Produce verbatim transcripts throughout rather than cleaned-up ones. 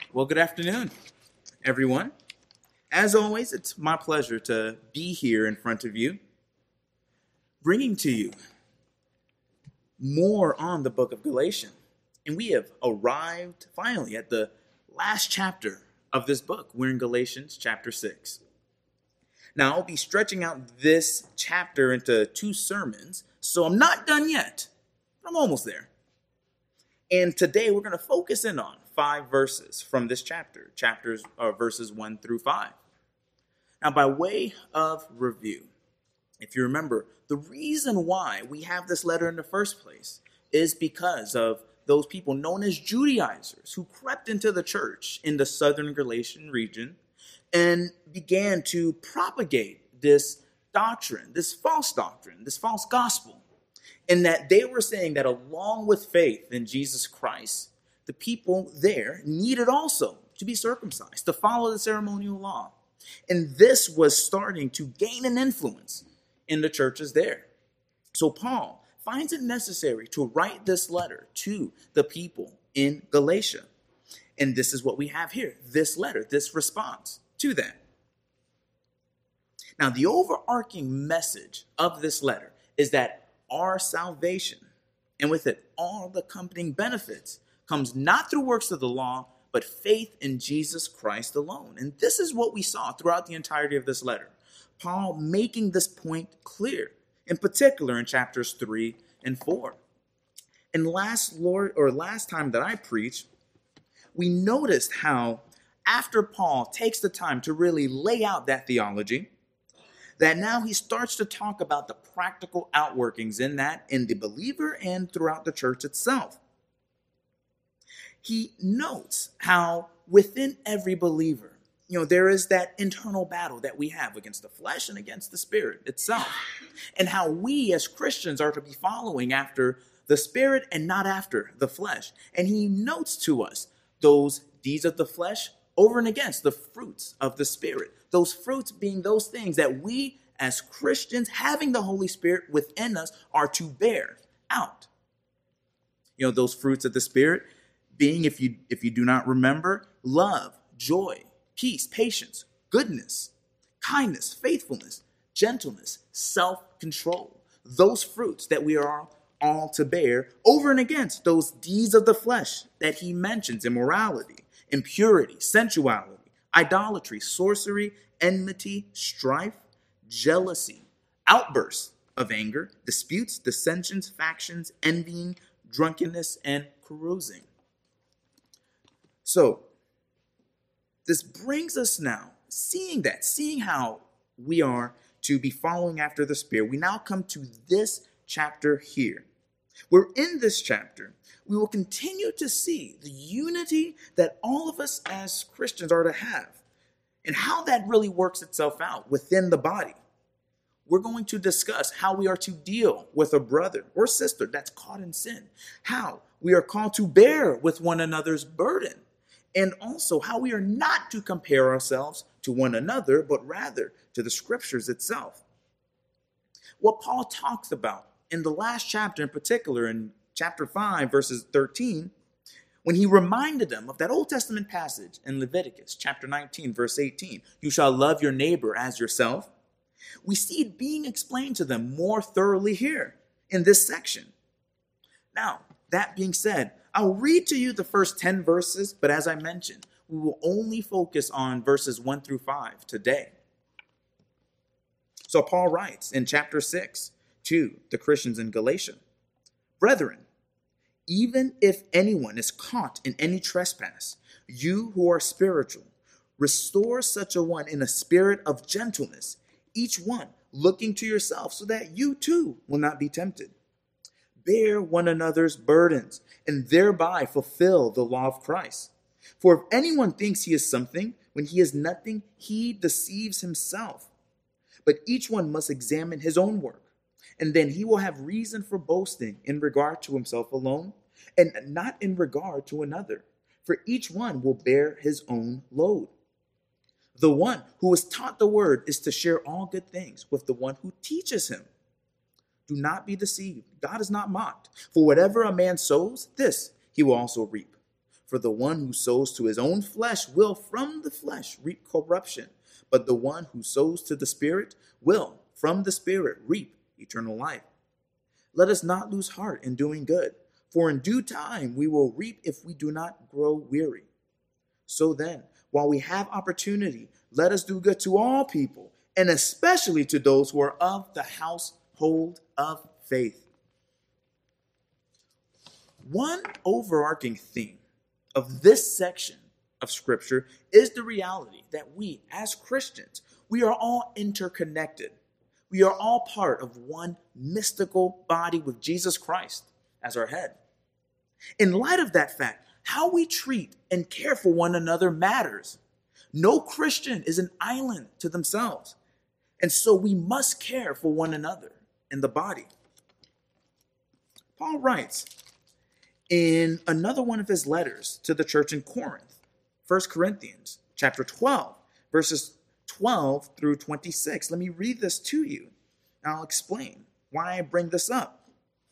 Well, good afternoon, everyone. As always, it's my pleasure to be here in front of you, bringing to you more on the book of Galatians. And we have arrived finally at the last chapter of this book. We're in Galatians chapter six. Now, I'll be stretching out this chapter into two sermons, so I'm not done yet, but I'm almost there. And today we're going to focus in on five verses from this chapter, chapters uh, verses one through five. Now, by way of review, if you remember, the reason why we have this letter in the first place is because of those people known as Judaizers who crept into the church in the southern Galatian region and began to propagate this doctrine, this false doctrine, this false gospel, in that they were saying that along with faith in Jesus Christ, the people there needed also to be circumcised, to follow the ceremonial law. And this was starting to gain an influence in the churches there. So Paul finds it necessary to write this letter to the people in Galatia. And this is what we have here, this letter, this response to that. Now, the overarching message of this letter is that our salvation, and with it all the accompanying benefits, comes not through works of the law, but faith in Jesus Christ alone. And this is what we saw throughout the entirety of this letter. Paul making this point clear, in particular in chapters three and four. And last Lord, or last time that I preached, we noticed how after Paul takes the time to really lay out that theology, that now he starts to talk about the practical outworkings in that in the believer and throughout the church itself. He notes how within every believer, you know, there is that internal battle that we have against the flesh and against the spirit itself, and how we as Christians are to be following after the spirit and not after the flesh. And he notes to us those deeds of the flesh over and against the fruits of the spirit. Those fruits being those things that we as Christians, having the Holy Spirit within us, are to bear out. You know, those fruits of the spirit being, if you if you do not remember, love, joy, peace, patience, goodness, kindness, faithfulness, gentleness, self-control. Those fruits that we are all to bear over and against those deeds of the flesh that he mentions: immorality, impurity, sensuality, idolatry, sorcery, enmity, strife, jealousy, outbursts of anger, disputes, dissensions, factions, envying, drunkenness, and carousing. So, this brings us now, seeing that, seeing how we are to be following after the Spirit, we now come to this chapter here. Where in this chapter, we will continue to see the unity that all of us as Christians are to have, and how that really works itself out within the body. We're going to discuss how we are to deal with a brother or sister that's caught in sin, how we are called to bear with one another's burden, and also how we are not to compare ourselves to one another, but rather to the scriptures itself. What Paul talks about in the last chapter, in particular in chapter five, verses thirteen, when he reminded them of that Old Testament passage in Leviticus chapter nineteen, verse eighteen, you shall love your neighbor as yourself. We see it being explained to them more thoroughly here in this section. Now, that being said, I'll read to you the first ten verses, but as I mentioned, we will only focus on verses one through five today. So Paul writes in chapter six to the Christians in Galatia, brethren, even if anyone is caught in any trespass, you who are spiritual, restore such a one in a spirit of gentleness, each one looking to yourself, so that you too will not be tempted. Bear one another's burdens, and thereby fulfill the law of Christ. For if anyone thinks he is something, when he is nothing, he deceives himself. But each one must examine his own work, and then he will have reason for boasting in regard to himself alone, and not in regard to another. For each one will bear his own load. The one who is taught the word is to share all good things with the one who teaches him. Do not be deceived. God is not mocked. For whatever a man sows, this he will also reap. For the one who sows to his own flesh will from the flesh reap corruption, but the one who sows to the Spirit will from the Spirit reap eternal life. Let us not lose heart in doing good, for in due time we will reap if we do not grow weary. So then, while we have opportunity, let us do good to all people, and especially to those who are of the household of faith. One overarching theme of this section of Scripture is the reality that we, as Christians, we are all interconnected. We are all part of one mystical body with Jesus Christ as our head. In light of that fact, how we treat and care for one another matters. No Christian is an island to themselves, and so we must care for one another in the body. Paul writes in another one of his letters to the church in Corinth, First Corinthians chapter twelve, verses twelve through twenty-six. Let me read this to you, and I'll explain why I bring this up.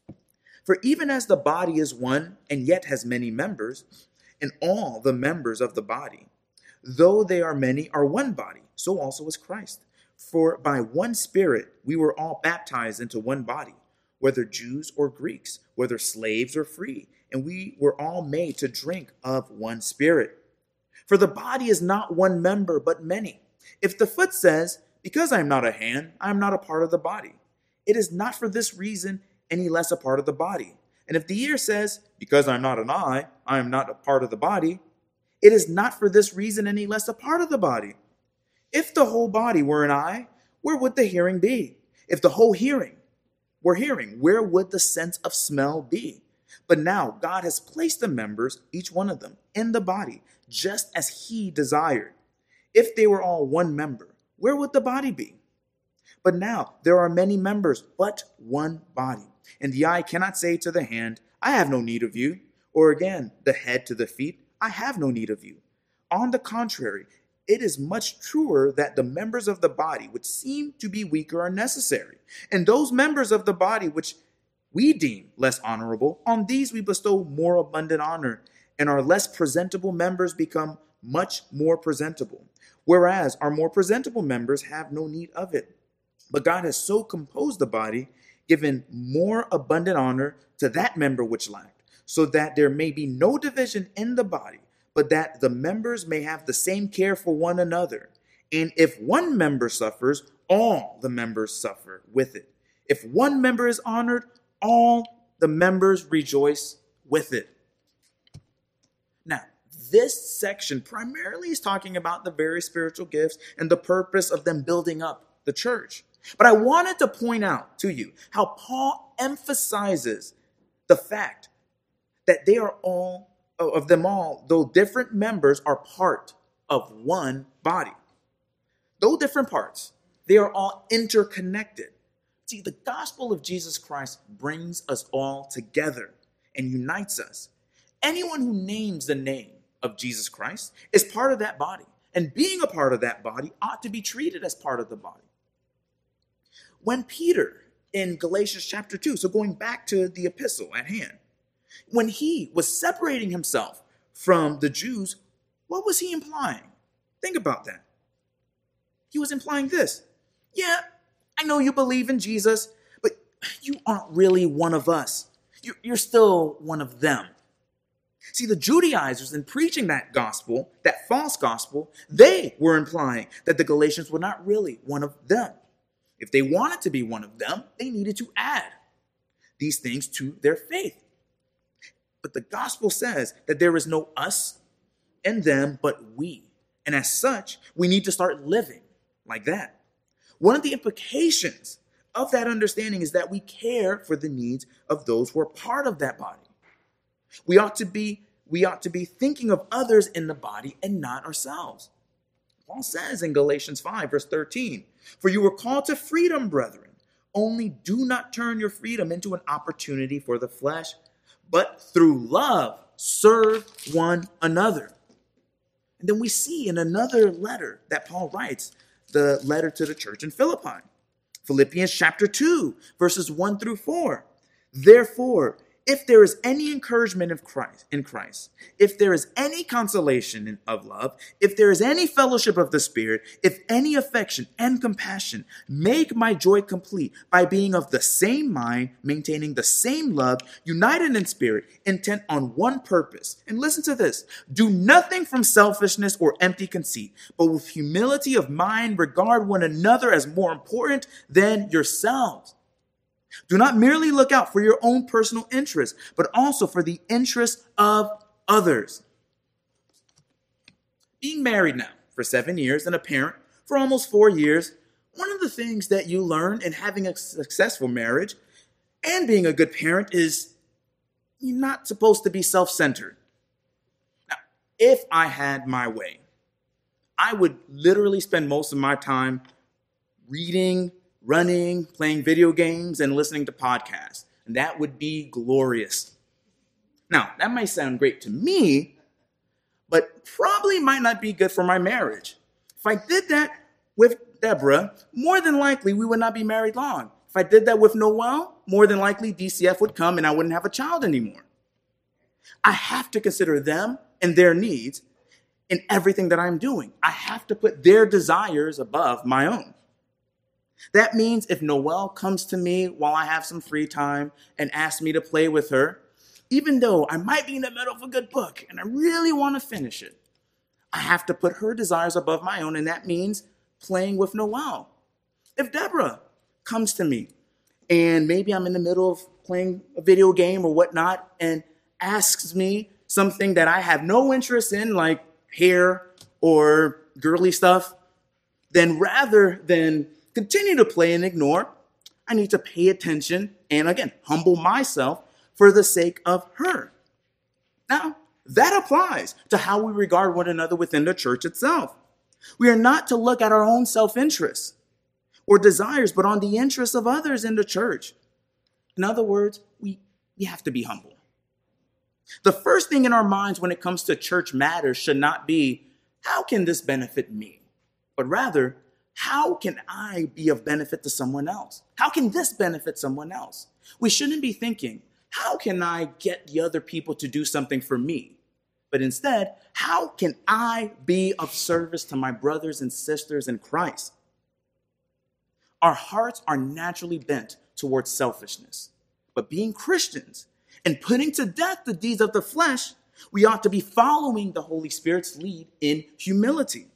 For even as the body is one and yet has many members, and all the members of the body, though they are many, are one body, so also is Christ. For by one Spirit we were all baptized into one body, whether Jews or Greeks, whether slaves or free, and we were all made to drink of one Spirit. For the body is not one member, but many. If the foot says, because I am not a hand, I am not a part of the body, it is not for this reason any less a part of the body. And if the ear says, because I am not an eye, I am not a part of the body, it is not for this reason any less a part of the body. If the whole body were an eye, where would the hearing be? If the whole hearing were hearing, where would the sense of smell be? But now God has placed the members, each one of them, in the body, just as he desired. If they were all one member, where would the body be? But now there are many members, but one body. And the eye cannot say to the hand, I have no need of you. Or again, the head to the feet, I have no need of you. On the contrary, it is much truer that the members of the body which seem to be weaker are necessary. And those members of the body which we deem less honorable, on these we bestow more abundant honor, and our less presentable members become much more presentable, whereas our more presentable members have no need of it. But God has so composed the body, given more abundant honor to that member which lacked, so that there may be no division in the body, but that the members may have the same care for one another. And if one member suffers, all the members suffer with it. If one member is honored, all the members rejoice with it. Now, this section primarily is talking about the various spiritual gifts and the purpose of them building up the church. But I wanted to point out to you how Paul emphasizes the fact that they are all, of them all, though different members, are part of one body. Though different parts, they are all interconnected. See, the gospel of Jesus Christ brings us all together and unites us. Anyone who names the name of Jesus Christ is part of that body, and being a part of that body ought to be treated as part of the body. When Peter, in Galatians chapter two, so going back to the epistle at hand, when he was separating himself from the Jews, what was he implying? Think about that. He was implying this. Yeah, I know you believe in Jesus, but you aren't really one of us. You're still one of them. See, the Judaizers, in preaching that gospel, that false gospel, they were implying that the Galatians were not really one of them. If they wanted to be one of them, they needed to add these things to their faith. But the gospel says that there is no us and them, but we. And as such, we need to start living like that. One of the implications of that understanding is that we care for the needs of those who are part of that body. We ought to be, we ought to be thinking of others in the body and not ourselves. Paul says in Galatians five, verse thirteen, for you were called to freedom, brethren. Only do not turn your freedom into an opportunity for the flesh, but through love serve one another. And then we see in another letter that Paul writes, the letter to the church in Philippi, Philippians chapter two, verses one through four. Therefore, if there is any encouragement of Christ in Christ, if there is any consolation in, of love, if there is any fellowship of the Spirit, if any affection and compassion, make my joy complete by being of the same mind, maintaining the same love, united in spirit, intent on one purpose. And listen to this. Do nothing from selfishness or empty conceit, but with humility of mind, regard one another as more important than yourselves. Do not merely look out for your own personal interests, but also for the interests of others. Being married now for seven years and a parent for almost four years, one of the things that you learn in having a successful marriage and being a good parent is you're not supposed to be self-centered. Now, if I had my way, I would literally spend most of my time reading, running, playing video games, and listening to podcasts. And that would be glorious. Now, that might sound great to me, but probably might not be good for my marriage. If I did that with Deborah, more than likely we would not be married long. If I did that with Noel, more than likely D C F would come and I wouldn't have a child anymore. I have to consider them and their needs in everything that I'm doing. I have to put their desires above my own. That means if Noelle comes to me while I have some free time and asks me to play with her, even though I might be in the middle of a good book and I really want to finish it, I have to put her desires above my own, and that means playing with Noelle. If Deborah comes to me and maybe I'm in the middle of playing a video game or whatnot and asks me something that I have no interest in, like hair or girly stuff, then rather than continue to play and ignore, I need to pay attention and, again, humble myself for the sake of her. Now, that applies to how we regard one another within the church itself. We are not to look at our own self-interest or desires, but on the interests of others in the church. In other words, we, we have to be humble. The first thing in our minds when it comes to church matters should not be, how can this benefit me? But rather, how can I be of benefit to someone else? How can this benefit someone else? We shouldn't be thinking, how can I get the other people to do something for me? But instead, how can I be of service to my brothers and sisters in Christ? Our hearts are naturally bent towards selfishness. But being Christians and putting to death the deeds of the flesh, we ought to be following the Holy Spirit's lead in humility.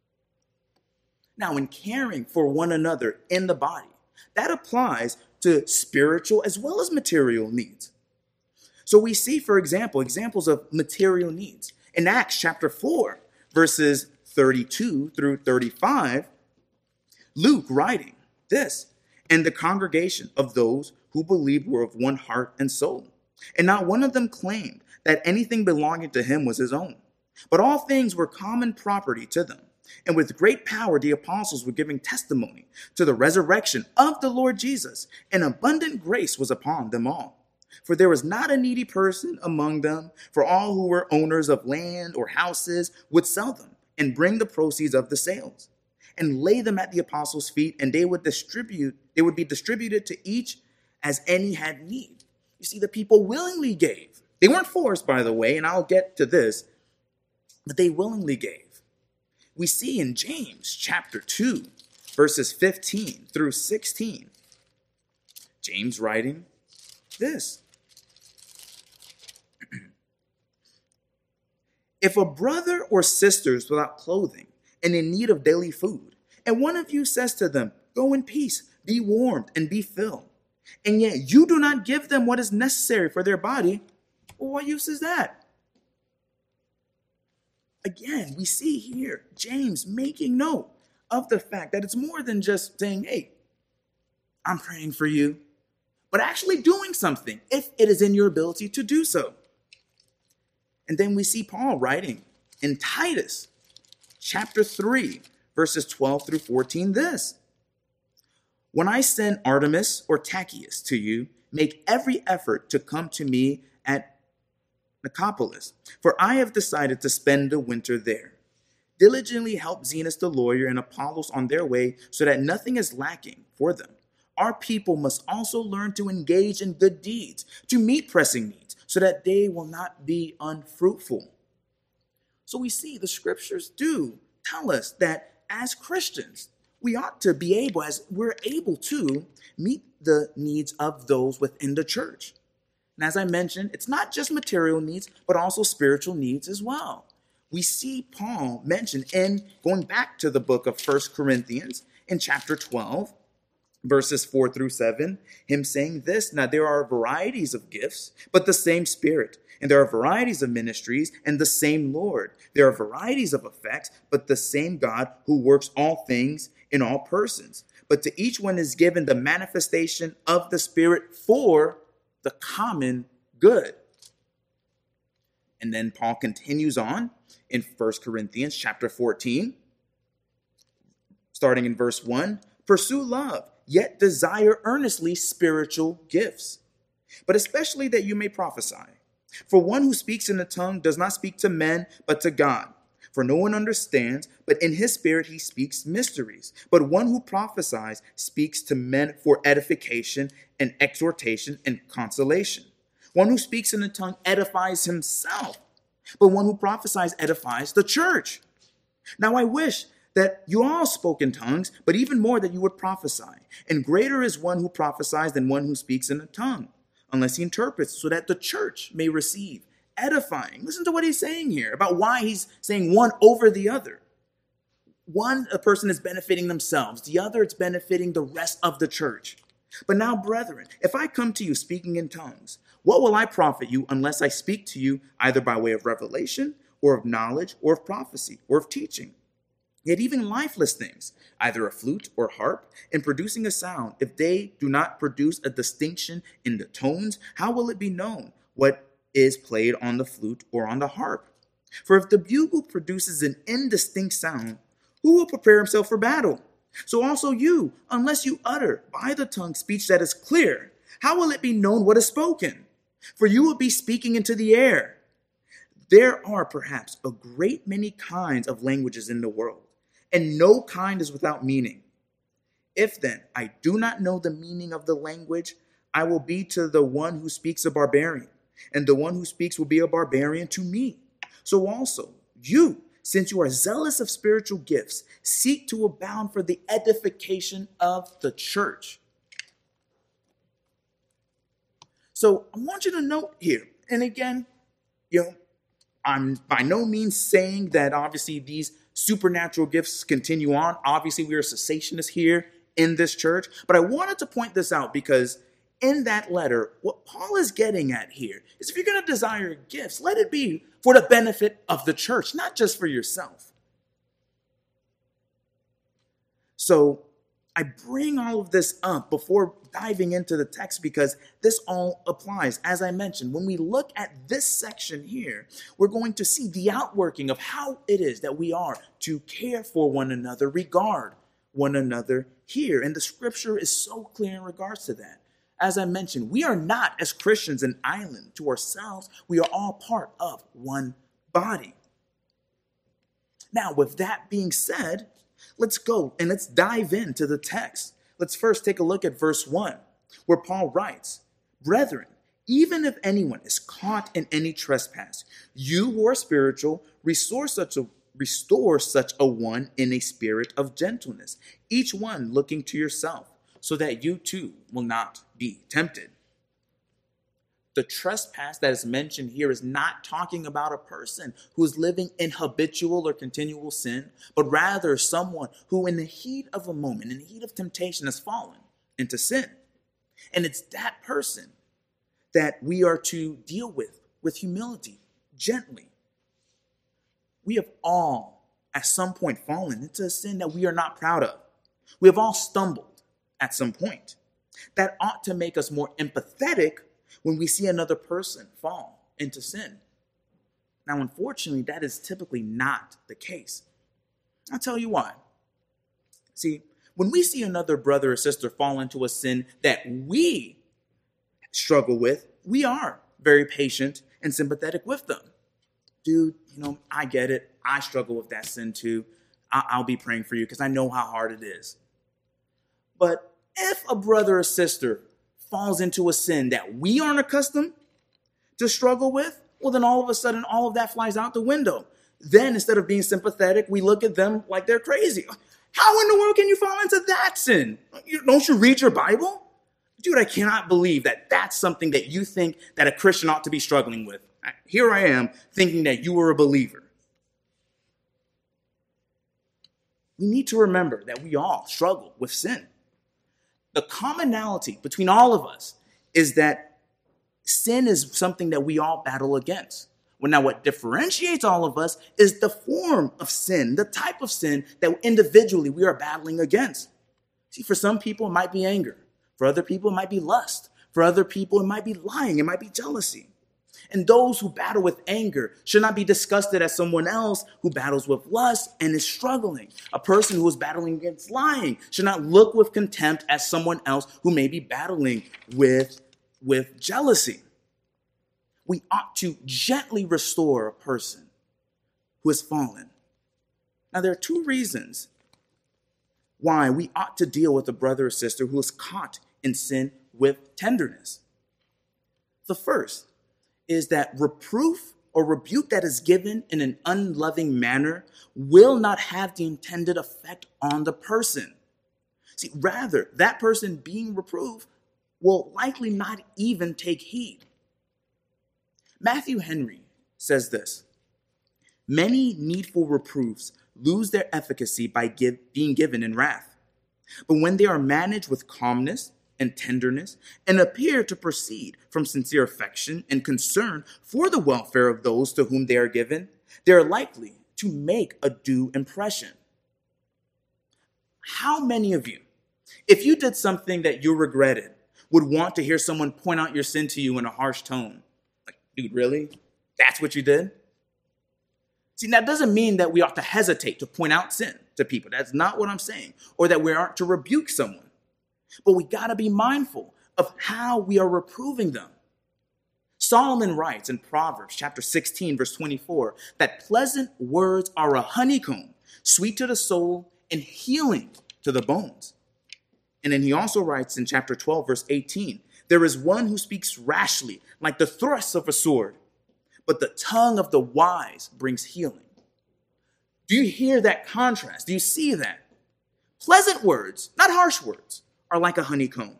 Now, in caring for one another in the body, that applies to spiritual as well as material needs. So we see, for example, examples of material needs. In Acts chapter four, verses thirty-two through thirty-five, Luke writing this, and the congregation of those who believed were of one heart and soul. And not one of them claimed that anything belonging to him was his own, but all things were common property to them. And with great power, the apostles were giving testimony to the resurrection of the Lord Jesus, and abundant grace was upon them all. For there was not a needy person among them, for all who were owners of land or houses would sell them and bring the proceeds of the sales and lay them at the apostles' feet, and they would distribute, they would be distributed to each as any had need. You see, the people willingly gave. They weren't forced, by the way, and I'll get to this, but they willingly gave. We see in James chapter two, verses fifteen through sixteen, James writing this. If a brother or sister is without clothing and in need of daily food, and one of you says to them, go in peace, be warmed and be filled, and yet you do not give them what is necessary for their body, well, what use is that? Again, we see here James making note of the fact that it's more than just saying, hey, I'm praying for you, but actually doing something if it is in your ability to do so. And then we see Paul writing in Titus chapter three, verses twelve through fourteen, this. When I send Artemis or Tychicus to you, make every effort to come to me at Nicopolis, for I have decided to spend the winter there. Diligently help Zenas the lawyer and Apollos on their way so that nothing is lacking for them, our people must also learn to engage in good deeds, to meet pressing needs, so that they will not be unfruitful. So we see the scriptures do tell us that as Christians, we ought to be able, as we're able to, meet the needs of those within the church. And as I mentioned, it's not just material needs, but also spiritual needs as well. We see Paul mentioned in going back to the book of First Corinthians in chapter twelve, verses four through seven, him saying this, now there are varieties of gifts, but the same Spirit. And there are varieties of ministries and the same Lord. There are varieties of effects, but the same God who works all things in all persons. But to each one is given the manifestation of the Spirit for the common good. And then Paul continues on in First Corinthians chapter fourteen, starting in verse one. Pursue love, yet desire earnestly spiritual gifts, but especially that you may prophesy. For one who speaks in a tongue does not speak to men, but to God. For no one understands, but in his spirit he speaks mysteries. But one who prophesies speaks to men for edification and exhortation and consolation. One who speaks in a tongue edifies himself, but one who prophesies edifies the church. Now I wish that you all spoke in tongues, but even more that you would prophesy. And greater is one who prophesies than one who speaks in a tongue, unless he interprets, so that the church may receive edifying. Listen to what he's saying here about why he's saying one over the other. One, a person is benefiting themselves. The other, it's benefiting the rest of the church. But now, brethren, if I come to you speaking in tongues, what will I profit you unless I speak to you either by way of revelation or of knowledge or of prophecy or of teaching? Yet even lifeless things, either a flute or harp, in producing a sound, if they do not produce a distinction in the tones, how will it be known what is played on the flute or on the harp? For if the bugle produces an indistinct sound, who will prepare himself for battle? So also you, unless you utter by the tongue speech that is clear, how will it be known what is spoken? For you will be speaking into the air. There are perhaps a great many kinds of languages in the world, and no kind is without meaning. If then I do not know the meaning of the language, I will be to the one who speaks a barbarian, and the one who speaks will be a barbarian to me. So also you, since you are zealous of spiritual gifts, seek to abound for the edification of the church. So I want you to note here, and again, you know, I'm by no means saying that obviously these supernatural gifts continue on. Obviously, we are cessationists here in this church, but I wanted to point this out because in that letter, what Paul is getting at here is if you're going to desire gifts, let it be for the benefit of the church, not just for yourself. So I bring all of this up before diving into the text because this all applies. As I mentioned, when we look at this section here, we're going to see the outworking of how it is that we are to care for one another, regard one another here. And the scripture is so clear in regards to that. As I mentioned, we are not, as Christians, an island to ourselves. We are all part of one body. Now, with that being said, let's go and let's dive into the text. Let's first take a look at verse one, where Paul writes, "Brethren, even if anyone is caught in any trespass, you who are spiritual, restore such a restore such a one in a spirit of gentleness, each one looking to yourself, so that you too will not be tempted." The trespass that is mentioned here is not talking about a person who is living in habitual or continual sin, but rather someone who in the heat of a moment, in the heat of temptation, has fallen into sin. And it's that person that we are to deal with, with humility, gently. We have all, at some point, fallen into a sin that we are not proud of. We have all stumbled at some point. That ought to make us more empathetic when we see another person fall into sin. Now, unfortunately, that is typically not the case. I'll tell you why. See, when we see another brother or sister fall into a sin that we struggle with, we are very patient and sympathetic with them. Dude, you know, I get it. I struggle with that sin too. I'll be praying for you because I know how hard it is. But if a brother or sister falls into a sin that we aren't accustomed to struggle with, well, then all of a sudden, all of that flies out the window. Then instead of being sympathetic, we look at them like they're crazy. How in the world can you fall into that sin? Don't you read your Bible? Dude, I cannot believe that that's something that you think that a Christian ought to be struggling with. Here I am thinking that you were a believer. We need to remember that we all struggle with sin. The commonality between all of us is that sin is something that we all battle against. Well, now what differentiates all of us is the form of sin, the type of sin that individually we are battling against. See, for some people, it might be anger. For other people, it might be lust. For other people, it might be lying. It might be jealousy. And those who battle with anger should not be disgusted as someone else who battles with lust and is struggling. A person who is battling against lying should not look with contempt at someone else who may be battling with, with jealousy. We ought to gently restore a person who has fallen. Now, there are two reasons why we ought to deal with a brother or sister who is caught in sin with tenderness. The first is that reproof or rebuke that is given in an unloving manner will not have the intended effect on the person. See, rather, that person being reproved will likely not even take heed. Matthew Henry says this: many needful reproofs lose their efficacy by give, being given in wrath. But when they are managed with calmness and tenderness and appear to proceed from sincere affection and concern for the welfare of those to whom they are given, they are likely to make a due impression. How many of you, if you did something that you regretted, would want to hear someone point out your sin to you in a harsh tone? Like, dude, really? That's what you did? See, that doesn't mean that we ought to hesitate to point out sin to people. That's not what I'm saying. Or that we aren't to rebuke someone. But we got to be mindful of how we are reproving them. Solomon writes in Proverbs chapter sixteen, verse twenty-four, that pleasant words are a honeycomb, sweet to the soul and healing to the bones. And then he also writes in chapter twelve, verse eighteen, there is one who speaks rashly, like the thrust of a sword, but the tongue of the wise brings healing. Do you hear that contrast? Do you see that? Pleasant words, not harsh words, are like a honeycomb.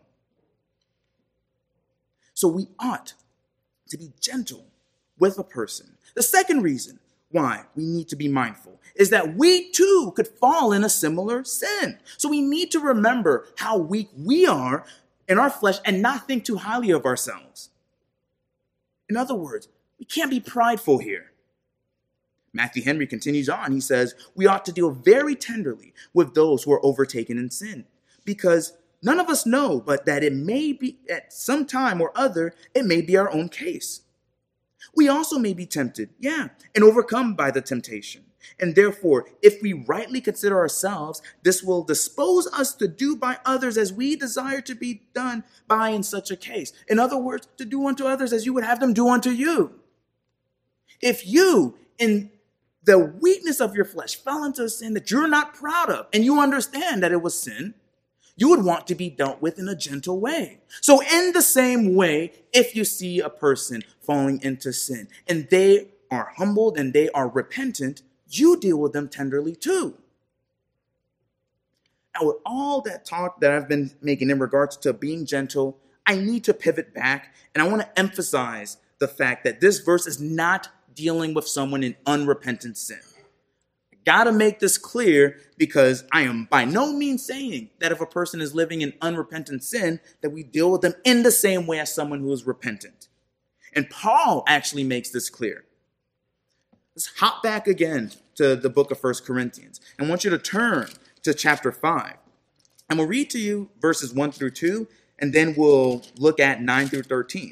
So we ought to be gentle with a person. The second reason why we need to be mindful is that we too could fall in a similar sin. So we need to remember how weak we are in our flesh and not think too highly of ourselves. In other words, we can't be prideful here. Matthew Henry continues on. He says, we ought to deal very tenderly with those who are overtaken in sin, because none of us know, but that it may be at some time or other, it may be our own case. We also may be tempted, yeah, and overcome by the temptation. And therefore, if we rightly consider ourselves, this will dispose us to do by others as we desire to be done by in such a case. In other words, to do unto others as you would have them do unto you. If you, in the weakness of your flesh, fell into a sin that you're not proud of, and you understand that it was sin, you would want to be dealt with in a gentle way. So in the same way, if you see a person falling into sin and they are humbled and they are repentant, you deal with them tenderly too. Now, with all that talk that I've been making in regards to being gentle, I need to pivot back, and I want to emphasize the fact that this verse is not dealing with someone in unrepentant sin. Got to make this clear, because I am by no means saying that if a person is living in unrepentant sin, that we deal with them in the same way as someone who is repentant. And Paul actually makes this clear. Let's hop back again to the book of First Corinthians. I want you to turn to chapter five. And we'll read to you verses one through two, and then we'll look at nine through thirteen.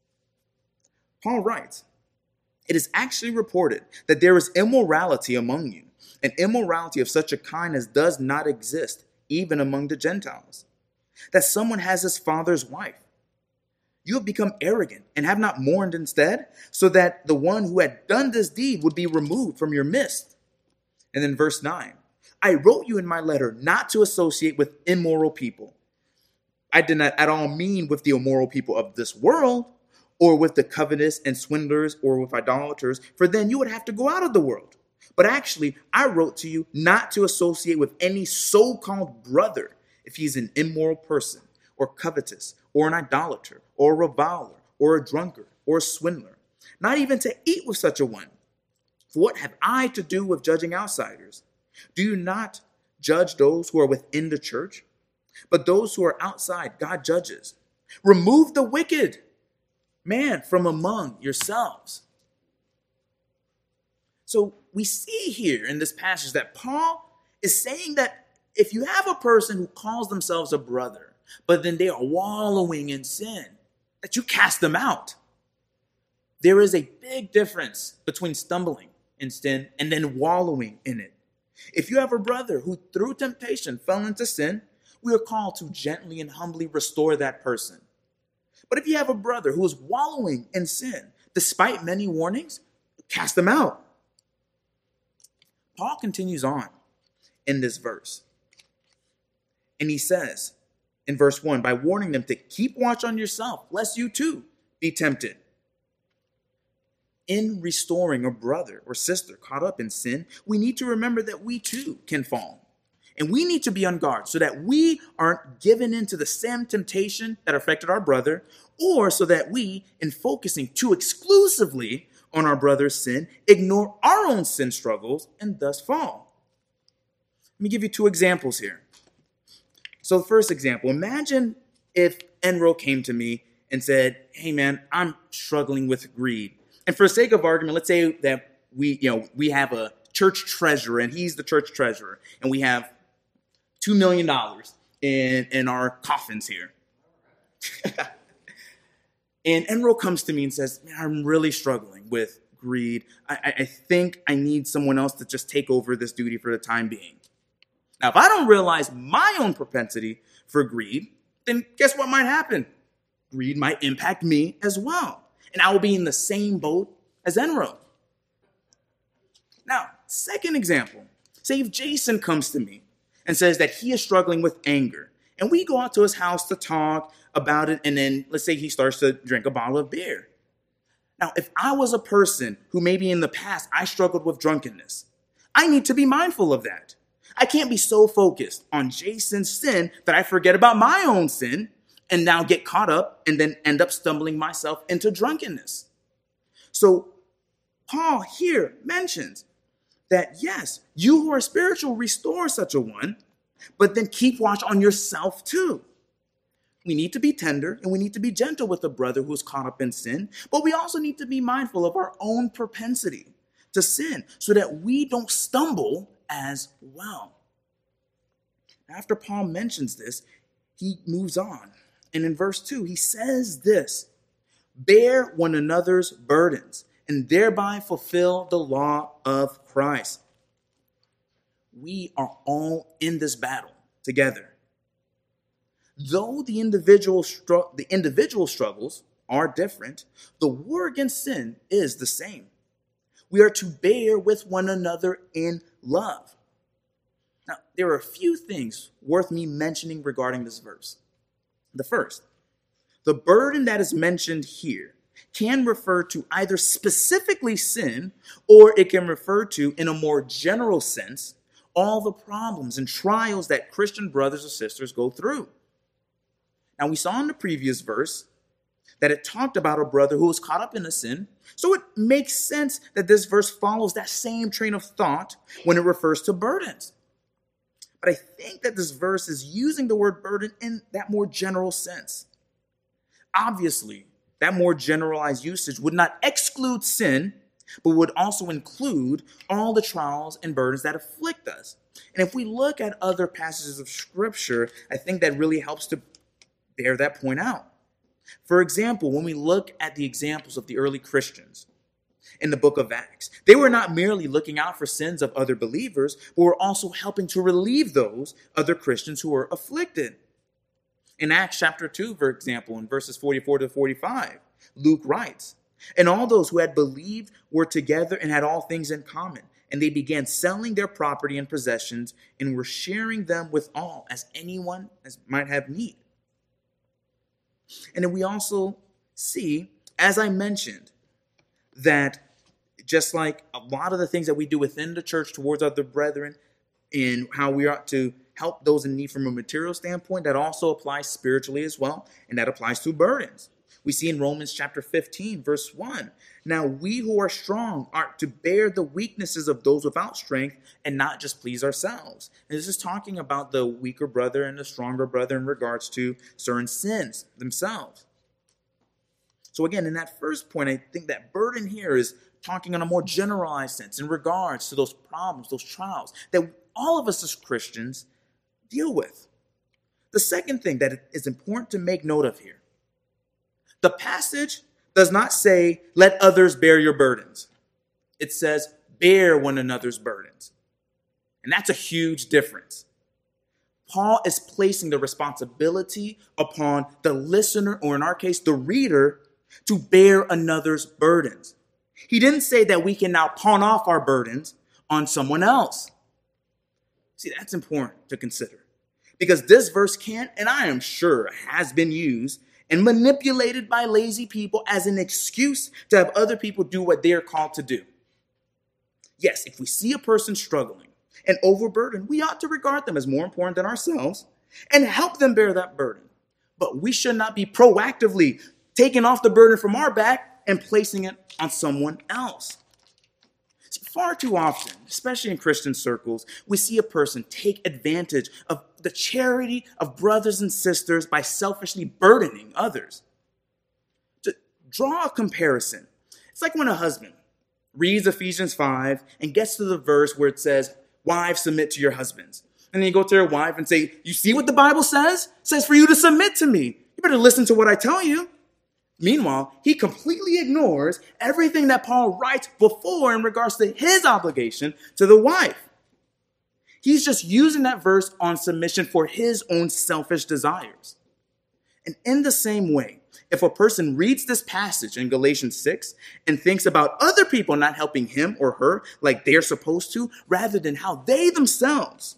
Paul writes, it is actually reported that there is immorality among you, an immorality of such a kind as does not exist even among the Gentiles, that someone has his father's wife. You have become arrogant and have not mourned instead, so that the one who had done this deed would be removed from your midst. And then verse nine, I wrote you in my letter not to associate with immoral people, I did not at all mean with the immoral people of this world, or with the covetous and swindlers, or with idolaters, for then you would have to go out of the world. But actually, I wrote to you not to associate with any so-called brother if he's an immoral person, or covetous, or an idolater, or a reviler, or a drunkard, or a swindler. Not even to eat with such a one. For what have I to do with judging outsiders? Do you not judge those who are within the church? But those who are outside, God judges. Remove the wicked man from among yourselves. So we see here in this passage that Paul is saying that if you have a person who calls themselves a brother, but then they are wallowing in sin, that you cast them out. There is a big difference between stumbling in sin and then wallowing in it. If you have a brother who through temptation fell into sin, we are called to gently and humbly restore that person. But if you have a brother who is wallowing in sin, despite many warnings, cast them out. Paul continues on in this verse. And he says in verse one, by warning them to keep watch on yourself, lest you too be tempted. In restoring a brother or sister caught up in sin, we need to remember that we too can fall. And we need to be on guard so that we aren't given into the same temptation that affected our brother, or so that we, in focusing too exclusively on our brother's sin, ignore our own sin struggles and thus fall. Let me give you two examples here. So the first example, imagine if Enro came to me and said, hey man, I'm struggling with greed. And for sake of argument, let's say that we, you know, we have a church treasurer and he's the church treasurer and we have two million dollars in, in our coffins here. And Enro comes to me and says, man, I'm really struggling with greed. I, I think I need someone else to just take over this duty for the time being. Now, if I don't realize my own propensity for greed, then guess what might happen? Greed might impact me as well. And I will be in the same boat as Enro. Now, second example, say if Jason comes to me and says that he is struggling with anger, and we go out to his house to talk about it, and then let's say he starts to drink a bottle of beer. Now, if I was a person who maybe in the past I struggled with drunkenness, I need to be mindful of that. I can't be so focused on Jason's sin that I forget about my own sin and now get caught up and then end up stumbling myself into drunkenness. So Paul here mentions that, yes, you who are spiritual, restore such a one, but then keep watch on yourself too. We need to be tender and we need to be gentle with a brother who is caught up in sin, but we also need to be mindful of our own propensity to sin so that we don't stumble as well. After Paul mentions this, he moves on. And in verse two, he says this, bear one another's burdens and thereby fulfill the law of Christ. We are all in this battle together. Though the individual str- the individual struggles are different, the war against sin is the same. We are to bear with one another in love. Now, there are a few things worth me mentioning regarding this verse. The first, the burden that is mentioned here can refer to either specifically sin, or it can refer to, in a more general sense, all the problems and trials that Christian brothers or sisters go through. Now, we saw in the previous verse that it talked about a brother who was caught up in a sin. So it makes sense that this verse follows that same train of thought when it refers to burdens. But I think that this verse is using the word burden in that more general sense. Obviously, that more generalized usage would not exclude sin, but would also include all the trials and burdens that afflict us. And if we look at other passages of Scripture, I think that really helps to bear that point out. For example, when we look at the examples of the early Christians in the book of Acts, they were not merely looking out for sins of other believers, but were also helping to relieve those other Christians who were afflicted. In Acts chapter two, for example, in verses forty-four to forty-five, Luke writes, and all those who had believed were together and had all things in common, and they began selling their property and possessions and were sharing them with all, as anyone as might have need. And then we also see, as I mentioned, that just like a lot of the things that we do within the church towards other brethren and how we ought to help those in need from a material standpoint, that also applies spiritually as well, and that applies to burdens. We see in Romans chapter fifteen, verse one, now we who are strong are to bear the weaknesses of those without strength and not just please ourselves. And this is talking about the weaker brother and the stronger brother in regards to certain sins themselves. So again, in that first point, I think that burden here is talking in a more generalized sense in regards to those problems, those trials that all of us as Christians deal with. The second thing that is important to make note of here, the passage does not say, let others bear your burdens. It says, bear one another's burdens. And that's a huge difference. Paul is placing the responsibility upon the listener, or in our case, the reader, to bear another's burdens. He didn't say that we can now pawn off our burdens on someone else. See, that's important to consider. Because this verse can, and I am sure has been used and manipulated by lazy people as an excuse to have other people do what they are called to do. Yes, if we see a person struggling and overburdened, we ought to regard them as more important than ourselves and help them bear that burden. But we should not be proactively taking off the burden from our back and placing it on someone else. See, far too often, especially in Christian circles, we see a person take advantage of the charity of brothers and sisters by selfishly burdening others. To draw a comparison, it's like when a husband reads Ephesians five and gets to the verse where it says, wives, submit to your husbands. And then you go to your wife and say, you see what the Bible says? It says for you to submit to me. You better listen to what I tell you. Meanwhile, he completely ignores everything that Paul writes before in regards to his obligation to the wife. He's just using that verse on submission for his own selfish desires. And in the same way, if a person reads this passage in Galatians six and thinks about other people not helping him or her like they're supposed to, rather than how they themselves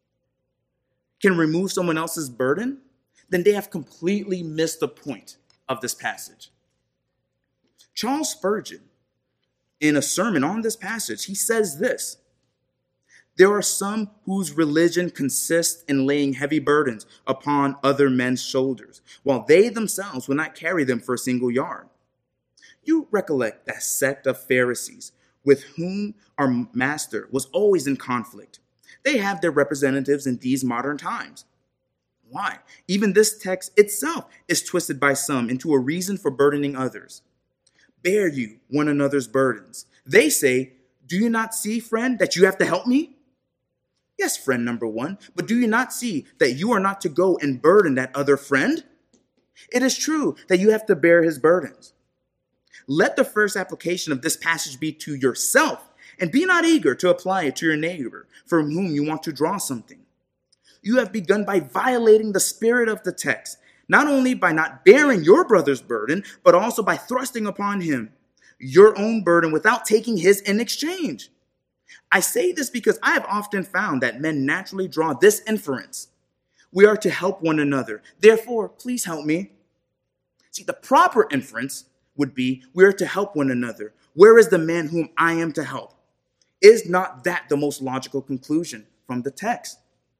can remove someone else's burden, then they have completely missed the point of this passage. Charles Spurgeon, in a sermon on this passage, he says this: there are some whose religion consists in laying heavy burdens upon other men's shoulders, while they themselves will not carry them for a single yard. You recollect that sect of Pharisees with whom our master was always in conflict. They have their representatives in these modern times. Why? Even this text itself is twisted by some into a reason for burdening others. Bear you one another's burdens. They say, do you not see, friend, that you have to help me? Yes, friend number one, but do you not see that you are not to go and burden that other friend? It is true that you have to bear his burdens. Let the first application of this passage be to yourself, and be not eager to apply it to your neighbor from whom you want to draw something. You have begun by violating the spirit of the text, not only by not bearing your brother's burden, but also by thrusting upon him your own burden without taking his in exchange. I say this because I have often found that men naturally draw this inference: we are to help one another, therefore, please help me. See, the proper inference would be, we are to help one another. Where is the man whom I am to help? Is not that the most logical conclusion from the text?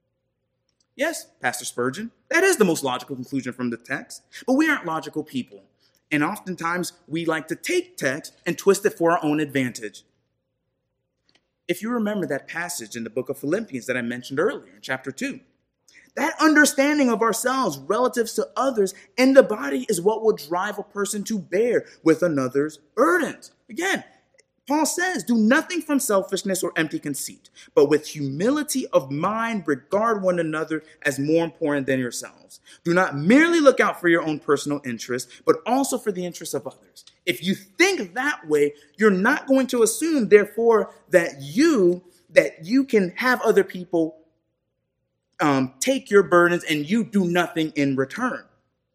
Yes, Pastor Spurgeon, that is the most logical conclusion from the text. But we aren't logical people. And oftentimes we like to take text and twist it for our own advantage. If you remember that passage in the book of Philippians that I mentioned earlier in chapter two, that understanding of ourselves relative to others in the body is what will drive a person to bear with another's burdens. Again, Paul says, do nothing from selfishness or empty conceit, but with humility of mind, regard one another as more important than yourselves. Do not merely look out for your own personal interests, but also for the interests of others. If you think that way, you're not going to assume, therefore, that you, that you can have other people um, take your burdens and you do nothing in return.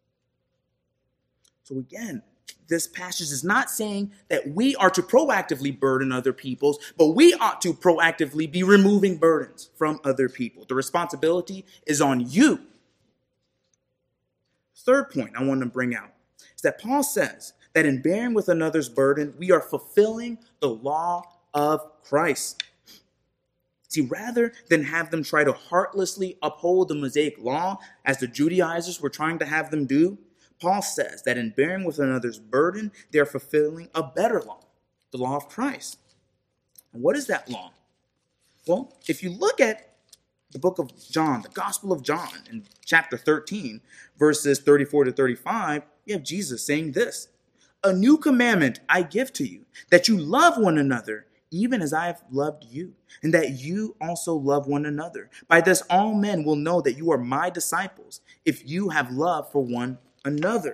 So again, this passage is not saying that we are to proactively burden other people's, but we ought to proactively be removing burdens from other people. The responsibility is on you. Third point I want to bring out is that Paul says that in bearing with another's burden, we are fulfilling the law of Christ. See, rather than have them try to heartlessly uphold the Mosaic law as the Judaizers were trying to have them do, Paul says that in bearing with another's burden, they are fulfilling a better law, the law of Christ. And what is that law? Well, if you look at the book of John, the Gospel of John, in chapter thirteen, verses thirty-four to thirty-five, you have Jesus saying this: "A new commandment I give to you, that you love one another, even as I have loved you, and that you also love one another. By this all men will know that you are my disciples, if you have love for one another."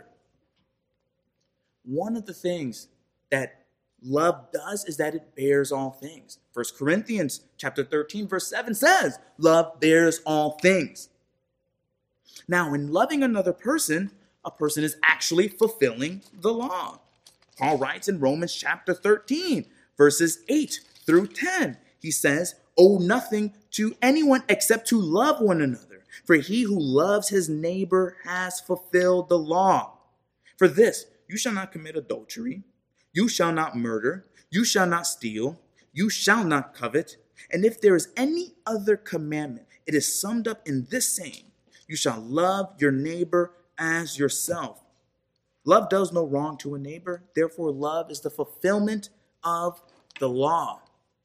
One of the things that love does is that it bears all things. First Corinthians chapter thirteen, verse seven says, love bears all things. Now, in loving another person, a person is actually fulfilling the law. Paul writes in Romans chapter thirteen, verses eight through ten. He says, "Owe nothing to anyone except to love one another. For he who loves his neighbor has fulfilled the law. For this, you shall not commit adultery. You shall not murder. You shall not steal. You shall not covet. And if there is any other commandment, it is summed up in this saying: you shall love your neighbor as yourself. Love does no wrong to a neighbor. Therefore, love is the fulfillment of the law."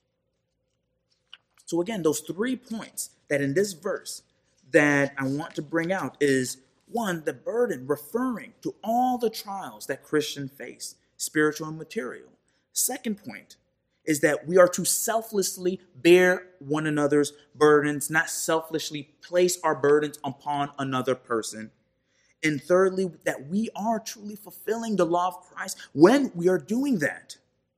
So again, those three points that in this verse that I want to bring out is, one, the burden, referring to all the trials that Christians face, spiritual and material. Second point is that we are to selflessly bear one another's burdens, not selfishly place our burdens upon another person. And thirdly, that we are truly fulfilling the law of Christ when we are doing that.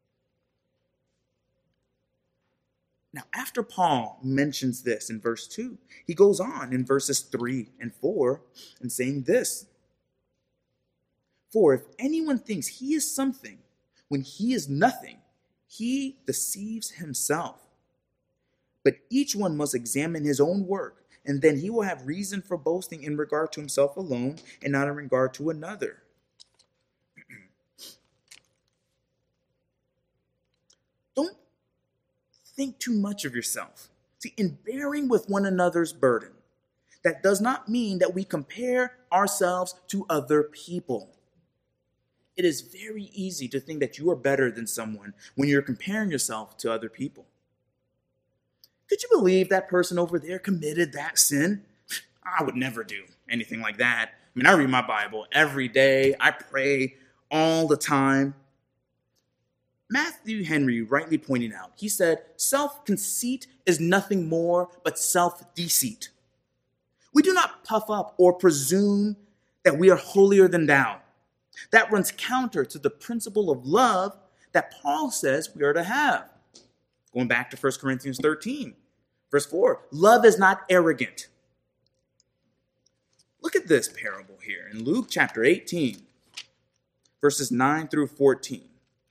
Now, after Paul mentions this in verse two, he goes on in verses three and four and saying this: "For if anyone thinks he is something when he is nothing, he deceives himself. But each one must examine his own work, and then he will have reason for boasting in regard to himself alone and not in regard to another." Don't think too much of yourself. See, in bearing with one another's burden, that does not mean that we compare ourselves to other people. It is very easy to think that you are better than someone when you're comparing yourself to other people. Could you believe that person over there committed that sin? I would never do anything like that. I mean, I read my Bible every day. I pray all the time. Matthew Henry rightly pointed out, he said, self-conceit is nothing more but self-deceit. We do not puff up or presume that we are holier than thou. That runs counter to the principle of love that Paul says we are to have. Going back to First Corinthians thirteen, verse four, love is not arrogant. Look at this parable here in Luke chapter eighteen, verses nine through fourteen.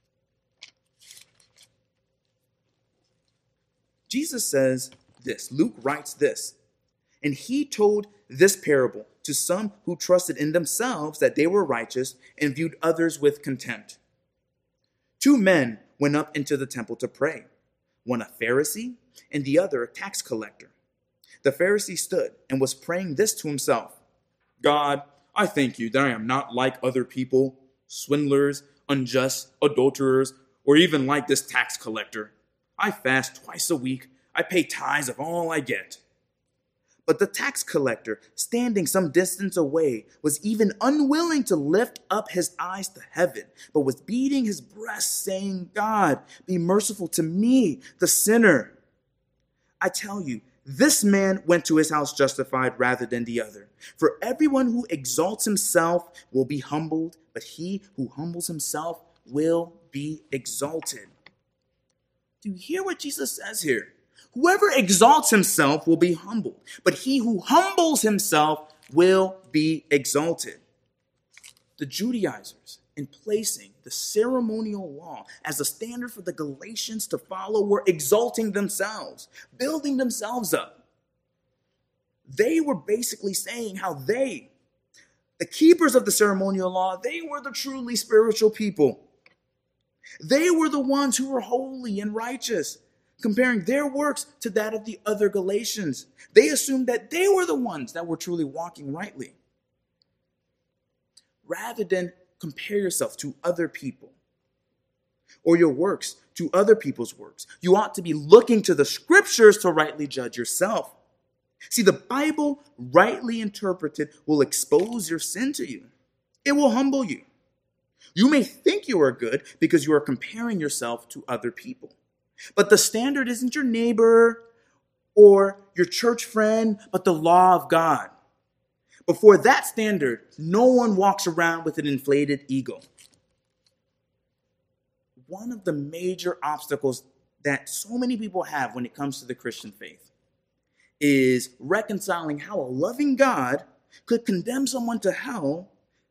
Jesus says this, Luke writes this: "And he told this parable to some who trusted in themselves that they were righteous and viewed others with contempt. Two men went up into the temple to pray, one a Pharisee and the other a tax collector. The Pharisee stood and was praying this to himself: God, I thank you that I am not like other people, swindlers, unjust, adulterers, or even like this tax collector. I fast twice a week. I pay tithes of all I get." But the tax collector, standing some distance away, was even unwilling to lift up his eyes to heaven, but was beating his breast, saying, "God, be merciful to me, the sinner." I tell you, this man went to his house justified rather than the other. For everyone who exalts himself will be humbled, but he who humbles himself will be exalted. Do you hear what Jesus says here? Whoever exalts himself will be humbled, but he who humbles himself will be exalted. The Judaizers, in placing the ceremonial law as a standard for the Galatians to follow, were exalting themselves, building themselves up. They were basically saying how they, The keepers of the ceremonial law, they were the truly spiritual people. They were the ones who were holy and righteous, comparing their works to that of the other Galatians. They assumed that they were the ones that were truly walking rightly. Rather than compare yourself to other people or your works to other people's works, you ought to be looking to the scriptures to rightly judge yourself. See, the Bible, rightly interpreted, will expose your sin to you. It will humble you. You may think you are good because you are comparing yourself to other people. But the standard isn't your neighbor or your church friend, but the law of God. Before that standard, no one walks around with an inflated ego. One of the major obstacles that so many people have when it comes to the Christian faith is reconciling how a loving God could condemn someone to hell,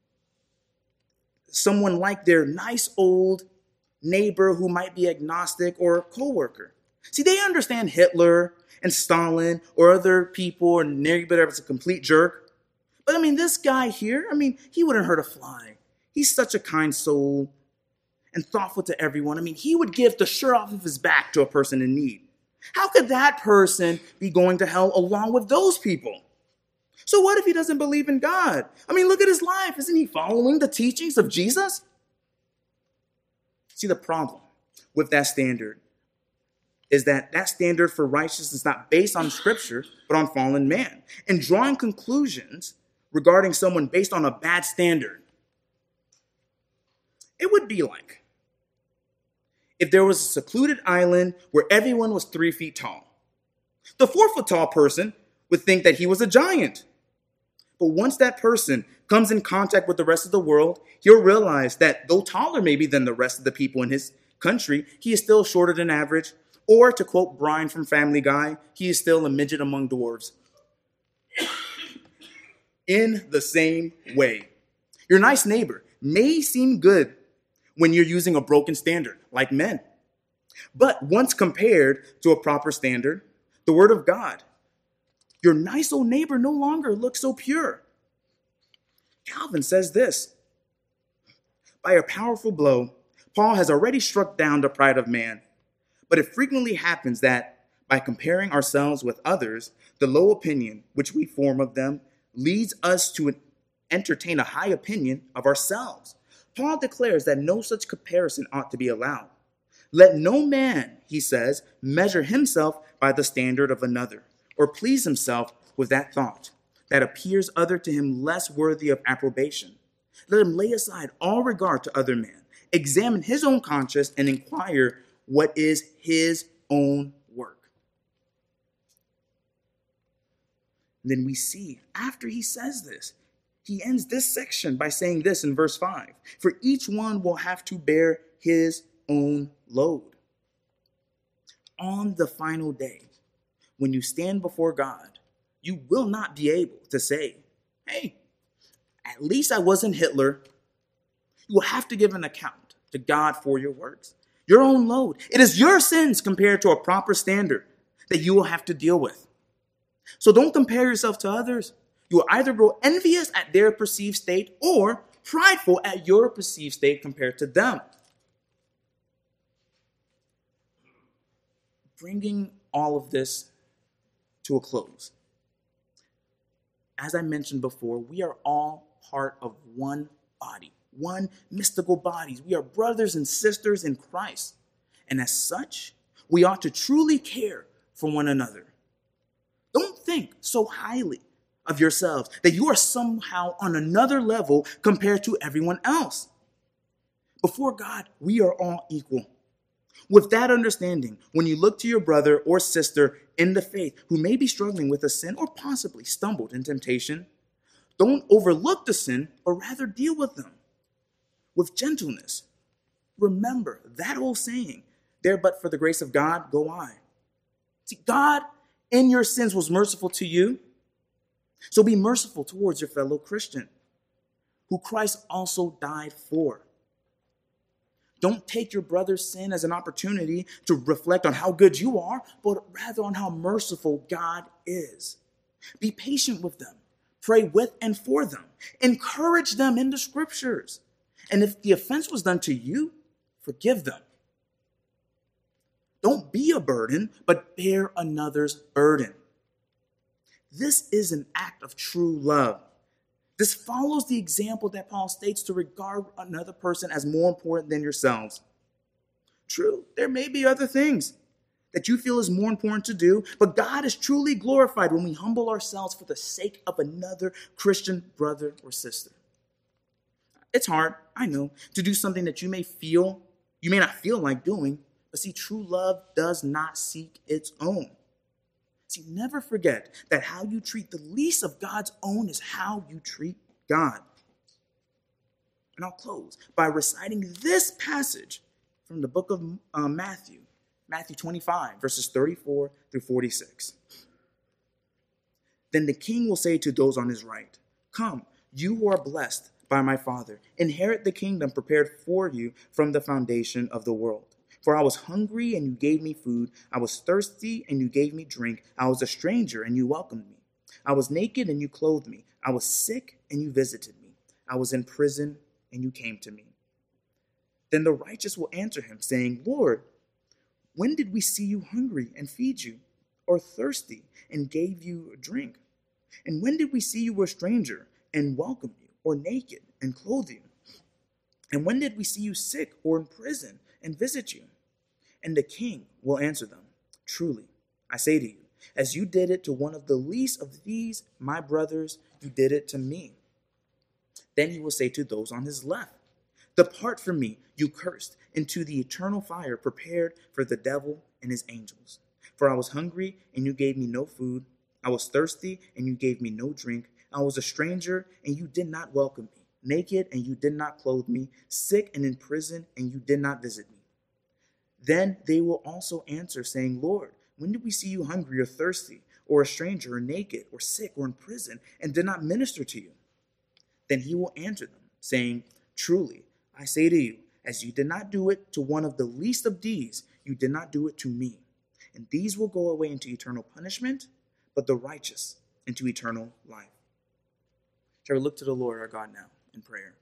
someone like their nice old neighbor who might be agnostic or a coworker. See, they understand Hitler and Stalin or other people or neighbor that's a complete jerk. But I mean, this guy here, I mean, he wouldn't hurt a fly. He's such a kind soul and thoughtful to everyone. I mean, he would give the shirt off of his back to a person in need. How could that person be going to hell along with those people? So what if he doesn't believe in God? I mean, look at his life. Isn't he following the teachings of Jesus? See, the problem with that standard is that that standard for righteousness is not based on scripture, but on fallen man. And drawing conclusions regarding someone based on a bad standard, it would be like if there was a secluded island where everyone was three feet tall. The four foot tall person would think that he was a giant. But once that person comes in contact with the rest of the world, he'll realize that though taller maybe than the rest of the people in his country, he is still shorter than average. Or to quote Brian from Family Guy, he is still a midget among dwarves. In the same way, your nice neighbor may seem good when you're using a broken standard, like men. But once compared to a proper standard, the word of God, your nice old neighbor no longer looks so pure. Calvin says this: by a powerful blow, Paul has already struck down the pride of man. But it frequently happens that by comparing ourselves with others, the low opinion which we form of them leads us to entertain a high opinion of ourselves. Paul declares that no such comparison ought to be allowed. Let no man, he says, measure himself by the standard of another, or please himself with that thought that appears other to him less worthy of approbation. Let him lay aside all regard to other men, examine his own conscience, and inquire what is his own work. And then we see, after he says this, he ends this section by saying this in verse five: for each one will have to bear his own load. On the final day, when you stand before God, you will not be able to say, hey, at least I wasn't Hitler. You will have to give an account to God for your works. Your own load. It is your sins compared to a proper standard that you will have to deal with. So don't compare yourself to others. You will either grow envious at their perceived state or prideful at your perceived state compared to them. Bringing all of this to a close. As I mentioned before, we are all part of one body, one mystical body. We are brothers and sisters in Christ. And as such, we ought to truly care for one another. Don't think so highly of yourselves that you are somehow on another level compared to everyone else. Before God, we are all equal. With that understanding, when you look to your brother or sister in the faith who may be struggling with a sin or possibly stumbled in temptation, don't overlook the sin, or rather deal with them with gentleness. Remember that old saying, there but for the grace of God go I. See, God in your sins was merciful to you. So be merciful towards your fellow Christian, who Christ also died for. Don't take your brother's sin as an opportunity to reflect on how good you are, but rather on how merciful God is. Be patient with them. Pray with and for them. Encourage them in the scriptures. And if the offense was done to you, forgive them. Don't be a burden, but bear another's burden. This is an act of true love. This follows the example that Paul states to regard another person as more important than yourselves. True, there may be other things that you feel is more important to do, but God is truly glorified when we humble ourselves for the sake of another Christian brother or sister. It's hard, I know, to do something that you may feel, you may not feel like doing, but see, true love does not seek its own. See, never forget that how you treat the least of God's own is how you treat God. And I'll close by reciting this passage from the book of uh, Matthew, Matthew twenty-five, verses thirty-four through forty-six. Then the king will say to those on his right, "Come, you who are blessed by my Father, inherit the kingdom prepared for you from the foundation of the world. For I was hungry, and you gave me food. I was thirsty, and you gave me drink. I was a stranger, and you welcomed me. I was naked, and you clothed me. I was sick, and you visited me. I was in prison, and you came to me." Then the righteous will answer him, saying, "Lord, when did we see you hungry and feed you, or thirsty and gave you a drink? And when did we see you a stranger and welcome you, or naked and clothe you? And when did we see you sick or in prison and visit you?" And the king will answer them, "Truly, I say to you, as you did it to one of the least of these, my brothers, you did it to me." Then he will say to those on his left, "Depart from me, you cursed, into the eternal fire prepared for the devil and his angels. For I was hungry, and you gave me no food. I was thirsty, and you gave me no drink. I was a stranger, and you did not welcome me. Naked, and you did not clothe me. Sick and in prison, and you did not visit me." Then they will also answer, saying, "Lord, when did we see you hungry or thirsty, or a stranger, or naked, or sick, or in prison, and did not minister to you?" Then he will answer them, saying, "Truly, I say to you, as you did not do it to one of the least of these, you did not do it to me. And these will go away into eternal punishment, but the righteous into eternal life." Shall we look to the Lord our God now in prayer?